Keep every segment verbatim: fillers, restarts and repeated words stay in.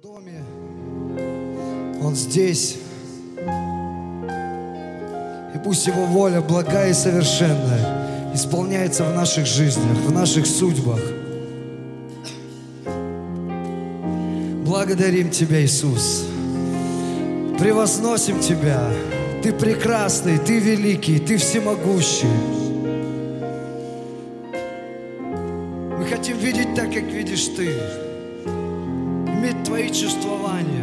доме, Он здесь. И пусть Его воля благая и совершенная исполняется в наших жизнях, в наших судьбах. Благодарим Тебя, Иисус. Превозносим Тебя. Ты прекрасный, Ты великий, Ты всемогущий. Мы хотим видеть так, как видишь Ты. Иметь Твои чувствования.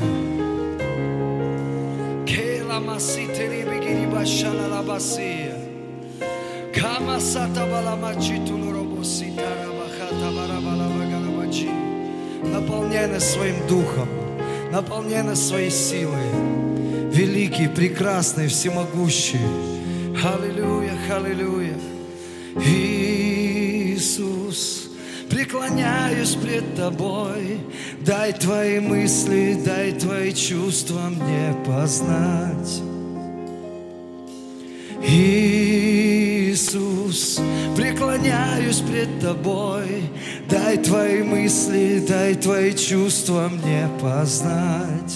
Наполняй нас Своим Духом, наполняй нас Своей силой. Великий, прекрасный, всемогущий. Аллилуйя, аллилуйя. Иисус, преклоняюсь пред Тобой. Дай Твои мысли, дай Твои чувства мне познать. Иисус, преклоняюсь пред Тобой. Дай Твои мысли, дай Твои чувства мне познать.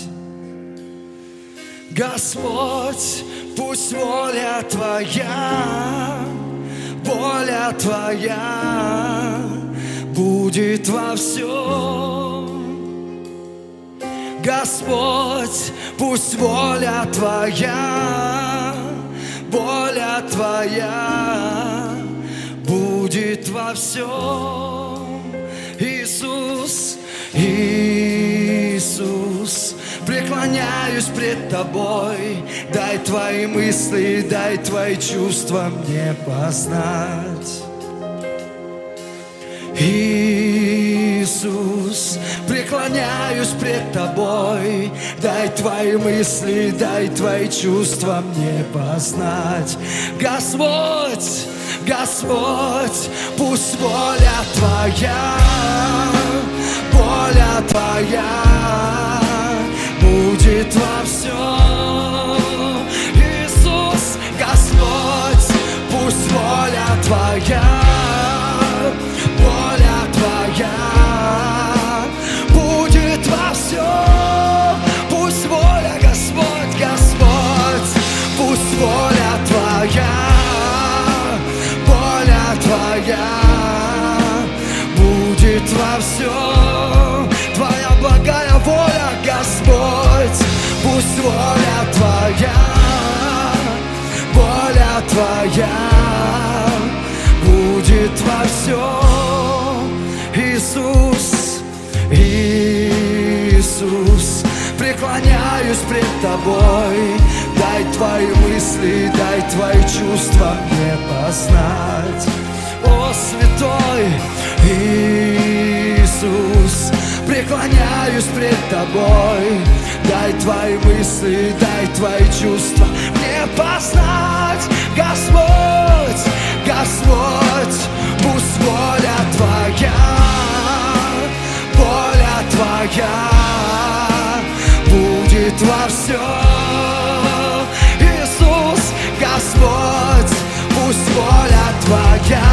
Господь, пусть воля Твоя, воля Твоя будет во всем. Господь, пусть воля Твоя, воля Твоя будет во всем. Иисус, Иисус, преклоняюсь пред Тобой. Дай Твои мысли, дай Твои чувства мне познать. Иисус, преклоняюсь пред Тобой. Дай Твои мысли, дай Твои чувства мне познать. Господь, Господь, пусть воля Твоя, воля Твоя будет во всем. Иисус, Господь, пусть воля Твоя, воля Твоя будет во всем. Пусть воля, Господь, Господь, пусть воля Твоя, воля Твоя будет во всем. Твоя благая воля, Господь, пусть воля Твоя, воля Твоя будет во всем. Иисус, Иисус, преклоняюсь пред Тобой. Дай Твои мысли, дай Твои чувства мне познать. О, святой Иисус, преклоняюсь пред Тобой. Дай Твои мысли, дай Твои чувства мне познать. Господь, Господь, пусть воля Твоя, воля Твоя будет во всем. Иисус, Господь, пусть воля Твоя,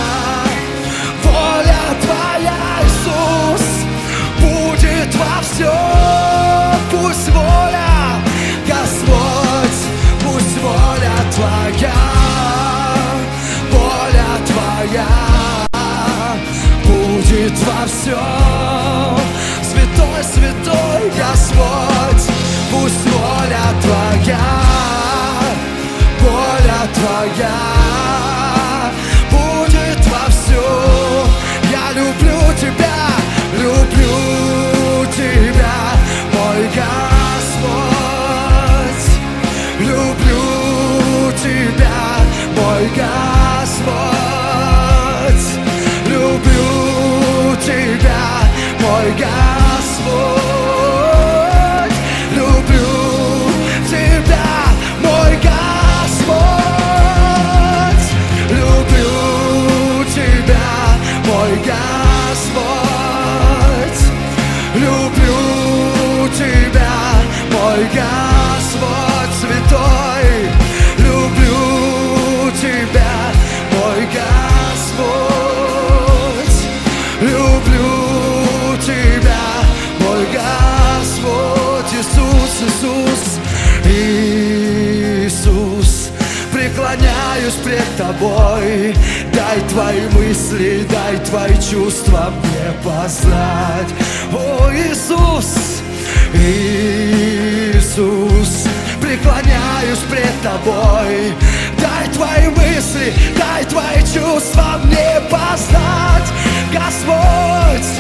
воля Твоя, Иисус, будет во всем. Пусть воля, Господь, пусть воля Твоя, воля Твоя будет во всем. Святой, святой Господь, пусть воля Твоя, воля Твоя будет во всем. Я люблю Тебя, люблю Тебя, мой Господь. Люблю Тебя, мой Господь. Люблю Тебя, мой Господь. Люблю Тебя, мой Господь. Люблю Тебя, мой Господь. Люблю Тебя, мой Господь святой. Люблю Тебя, мой Господь. Люблю Тебя, мой Господь. тобой. Дай твои мысли, дай твои чувства мне познать. О, Иисус, Иисус, преклоняюсь пред тобой. Дай твои мысли, дай твои чувства мне познать. Господь,